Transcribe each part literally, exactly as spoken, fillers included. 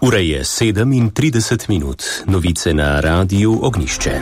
Ura je sedemintrideset minut. Novice na Radiu Ognjišče.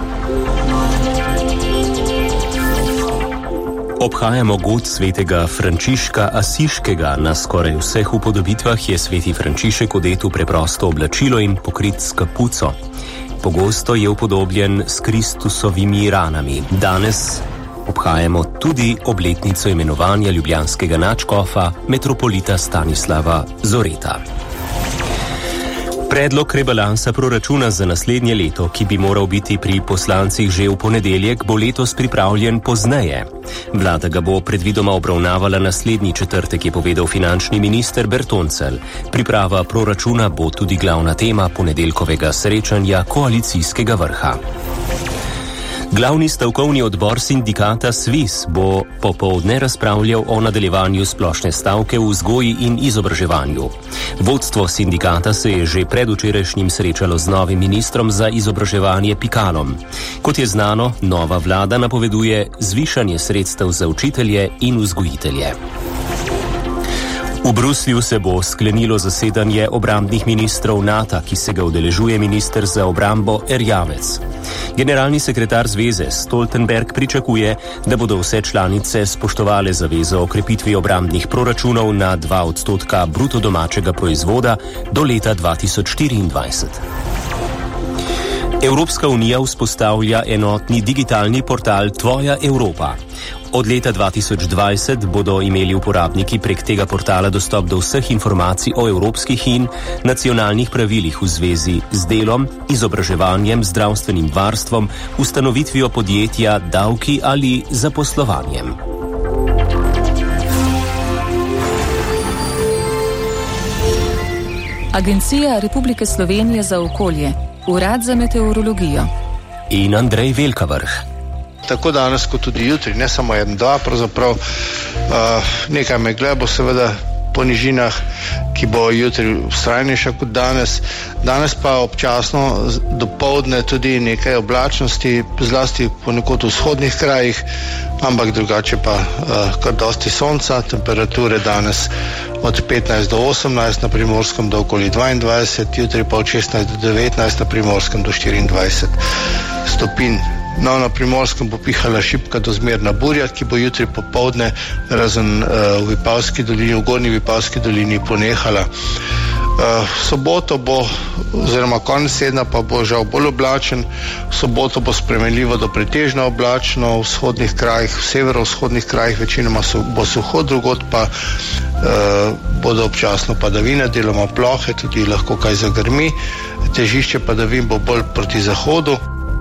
Obhajamo god svetega Frančiška Asiškega. Na skoraj vseh upodobitvah je sveti Frančišek odet v preprosto oblačilo in pokrit s kapuco. Pogosto je upodobljen s Kristusovimi ranami. Danes obhajamo tudi obletnico imenovanja ljubljanskega nadškofa metropolita Stanislava Zoreta. Predlog rebalansa proračuna za naslednje leto, ki bi moral biti pri poslancih že v ponedeljek, bo letos pripravljen pozneje. Vlada ga bo predvidoma obravnavala naslednji četrtek, je povedal finančni minister Bertoncelj. Priprava proračuna bo tudi glavna tema ponedeljkovega srečanja koalicijskega vrha. Glavni stavkovni odbor sindikata SVIZ bo popoldne razpravljal o nadaljevanju splošne stavke v vzgoji in izobraževanju. Vodstvo sindikata se je že predvčerajšnjim srečalo z novim ministrom za izobraževanje Pikalom. Kot je znano, nova vlada napoveduje zvišanje sredstev za učitelje in vzgojitelje. V Bruslju se bo sklenilo zasedanje obrambnih ministrov NATO, ki se ga udeležuje minister za obrambo Erjavec. Generalni sekretar zveze Stoltenberg pričakuje, da bodo vse članice spoštovale zavezo o krepitvi obrambnih proračunov na dva odstotka bruto domačega proizvoda do leta dva tisoč štiriindvajset. Evropska unija vzpostavlja enotni digitalni portal Tvoja Evropa. Od leta dva tisoč dvajset bodo imeli uporabniki prek tega portala dostop do vseh informacij o evropskih in nacionalnih pravilih v zvezi z delom, izobraževanjem, zdravstvenim varstvom, ustanovitvijo podjetja, davki ali zaposlovanjem. Agencija Republike Slovenije za okolje, Urad za meteorologijo in Andrej Velkavrh. Tako danes kot tudi jutri, ne samo en, dva, pravzaprav uh, nekaj megle bo seveda po nižinah, ki bo jutri vztrajnejša kot danes. Danes pa občasno dopoldne tudi nekaj oblačnosti, zlasti ponekod v vzhodnih krajih, ampak drugače pa uh, kar dosti sonca, temperature danes od petnajst do osemnajst, na Primorskem do okoli dvaindvajset, jutri pa od šestnajst do devetnajst, na Primorskem do štiriindvajset stopinj. No, na Primorskem bo pihala šibka do zmerna burja, ki bo jutri popoldne razen uh, v Vipavski dolini, v Gornji Vipavski dolini ponehala. Uh, soboto bo, oziroma konec tedna pa bo žal bolj oblačen. V soboto bo spremenljivo do pretežno oblačno, v vzhodnih krajih, v severovzhodnih krajih večinoma so, bo suho, drugod pa uh, bodo občasno padavine, deloma plohe, tudi lahko kaj zagrmi. Težišče padavin bo bolj proti zahodu.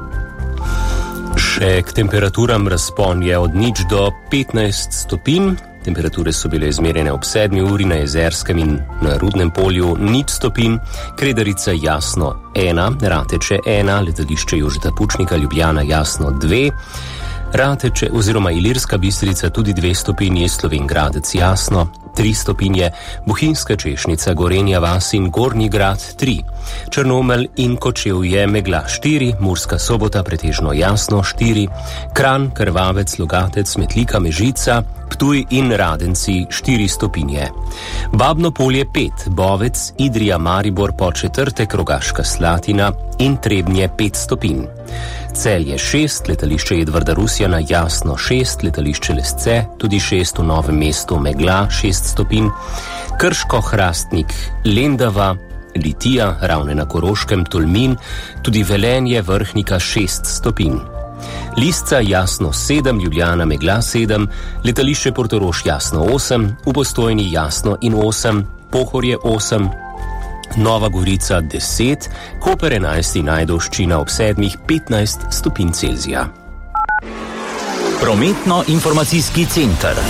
Še k temperaturam razpon je od nič do petnajst stopinj. Temperature so bile izmerjene ob sedmi uri na Jezerskem in na Rudnem polju nič stopinj, Kredarica Jasno ena, Rateče ena, letališče Jožeta Pučnika Ljubljana Jasno dve, Rateče oziroma Ilirska Bistrica tudi dve stopinji, Slovenj Gradec Jasno tri stopinje, Bohinjska Češnica, Gorenja vas in Gornji Grad tri, Črnomelj in Kočevje megla štiri, Murska Sobota pretežno jasno štiri, Kranj, Krvavec, Logatec, Metlika, Mežica, Ptuj in Radenci štiri stopinje. Babno Polje pet, Bovec, Idrija, Maribor, Podčetrtek, Rogaška Slatina in Trebnje pet stopinj. Celje šest, letališče Edvarda Rusjana jasno šest, letališče Lesce tudi šest, v Novem mestu megla šest stopinj, Krško, Hrastnik, Lendava, Litija, Ravne na Koroškem, Tolmin, tudi Velenje, Vrhnika šest stopinj. Lisca jasno sedem, Ljubljana megla sedem, letališče Portorož jasno osem, v Postojni jasno in osem, Pohorje osem, Nova Gorica deset, Koper enajst in Ajdovščina ob sedmih petnajst stopinj Celzija. Prometno-informacijski center.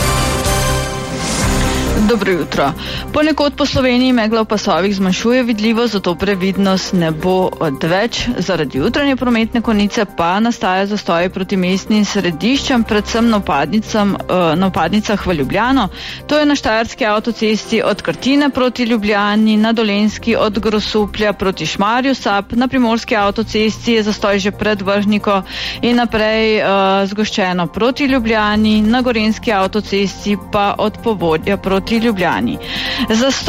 Dobro jutro. Ponekod po Sloveniji megla v pasovih zmanjšuje vidljivost, zato previdnost ne bo odveč. Zaradi jutranje prometne konice pa nastaja zastoj proti mestnim središčem, predvsem na vpadnicam, na vpadnicah v Ljubljano. To je na Štajerski avtocesti od Krtine proti Ljubljani, na Dolenjski od Grosuplja proti Šmarju Sap, na Primorski avtocesti je zastoj že pred Vrhniko in naprej uh, zgoščeno proti Ljubljani, na Gorenjski avtocesti pa od Povodja proti Ljubljani. Zastoj